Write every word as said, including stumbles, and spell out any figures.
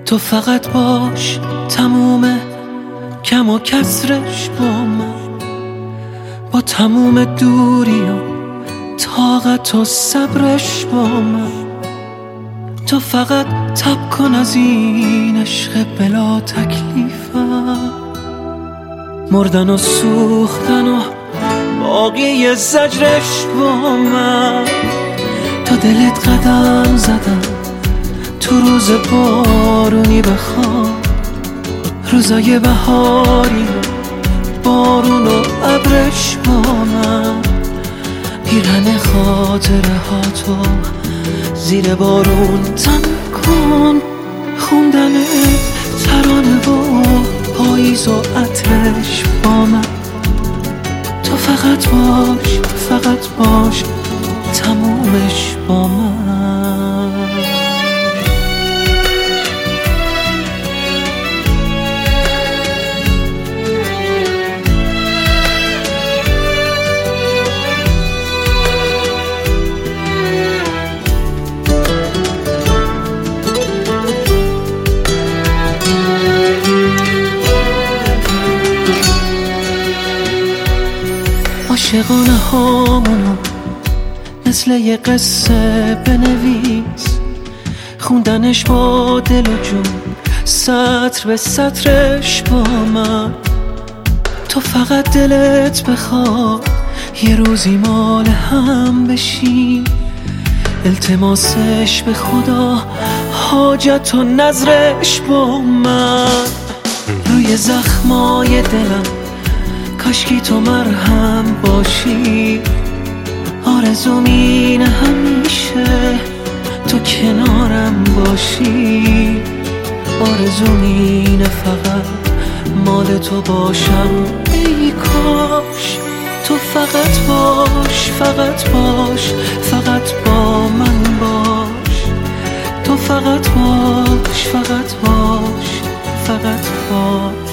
تو فقط باش، تموم کم و کسرش با من، با تموم دوری و طاقت و صبرش با من. تو فقط تب کن از این عشق بلا تکلیفم، مردن و سوختن و باقی زجرش با من. تا دلت قدم زدم تو روز بارونی بخواب، روزای بهاری بارون و ابرش با من. پیرهن خاطره ها تو زیر بارون تن کن، خوندن ترانه و پاییز و عطرش با من. تو فقط باش، فقط باش، تمومش با من. عاشقانه هامونو مثل یه قصه بنویس، خوندنش با دل و جون سطر به سطرش با من. تو فقط دلت بخواد یه روزی مال هم بشی، التماسش به خدا حاجت و نظرش با من. روی زخمای دلم کاشکی تو مرهم باشی، آرزوم اینه همیشه تو کنارم باشی. آرزوم اینه فقط مال تو باشم، ای کاش. تو فقط باش، فقط باش، فقط با من باش. تو فقط باش، فقط باش، فقط باش.